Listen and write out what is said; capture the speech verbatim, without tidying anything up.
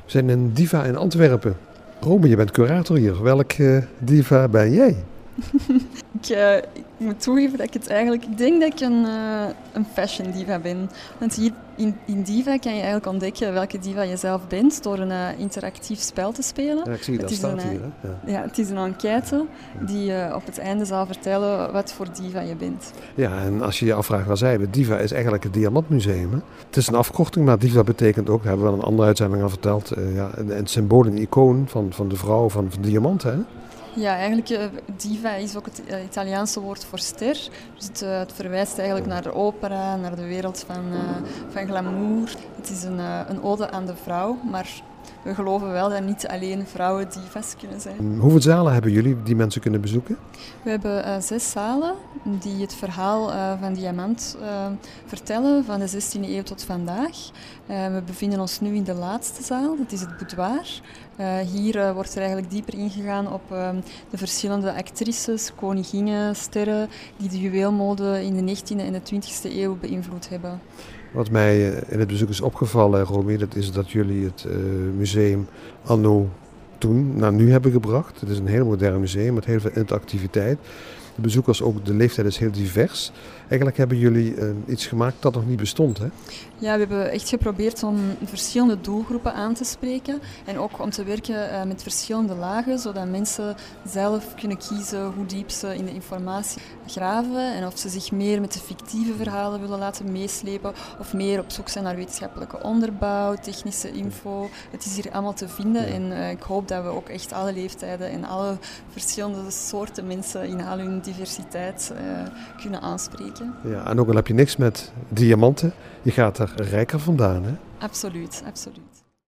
We zijn in Diva in Antwerpen. Romy, je bent curator hier. Welke diva ben jij? ik, uh, ik moet toegeven dat ik het eigenlijk... Ik denk dat ik een, uh, een fashion diva ben. Want hier in, in Diva kan je eigenlijk ontdekken welke diva je zelf bent door een uh, interactief spel te spelen. Ja, ik zie dat staat een, hier. Hè? Ja. Ja, het is een enquête die uh, op het einde zal vertellen wat voor diva je bent. Ja, en als je je afvraagt waar zijn we, Diva is eigenlijk het Diamantmuseum. Hè? Het is een afkorting, maar Diva betekent ook, daar hebben we wel een andere uitzending al verteld, uh, ja, een, een symbool, een icoon van, van de vrouw van, van diamant. Hè? Ja, eigenlijk uh, diva is ook het uh, Italiaanse woord voor ster. Dus het, uh, het verwijst eigenlijk naar de opera, naar de wereld van, uh, van glamour. Het is een, uh, een ode aan de vrouw, maar we geloven wel dat niet alleen vrouwen divas kunnen zijn. Hoeveel zalen hebben jullie die mensen kunnen bezoeken? We hebben uh, zes zalen die het verhaal uh, van Diamant uh, vertellen van de zestiende eeuw tot vandaag. Uh, we bevinden ons nu in de laatste zaal, dat is het boudoir. Uh, hier uh, wordt er eigenlijk dieper ingegaan op uh, de verschillende actrices, koninginnen, sterren die de juweelmode in de negentiende en de twintigste eeuw beïnvloed hebben. Wat mij in het bezoek is opgevallen, Romy, dat is dat jullie het uh, museum anno toen naar nu hebben gebracht. Het is een heel modern museum met heel veel interactiviteit. De bezoekers, ook de leeftijd is heel divers. Eigenlijk hebben jullie uh, iets gemaakt dat nog niet bestond, hè? Ja, we hebben echt geprobeerd om verschillende doelgroepen aan te spreken en ook om te werken uh, met verschillende lagen, zodat mensen zelf kunnen kiezen hoe diep ze in de informatie graven en of ze zich meer met de fictieve verhalen willen laten meeslepen of meer op zoek zijn naar wetenschappelijke onderbouw, technische info. Het is hier allemaal te vinden en uh, ik hoop dat we ook echt alle leeftijden en alle verschillende soorten mensen in al hun diversiteit uh, kunnen aanspreken. Ja, en ook al heb je niks met diamanten, je gaat er rijker vandaan, hè? Absoluut, absoluut.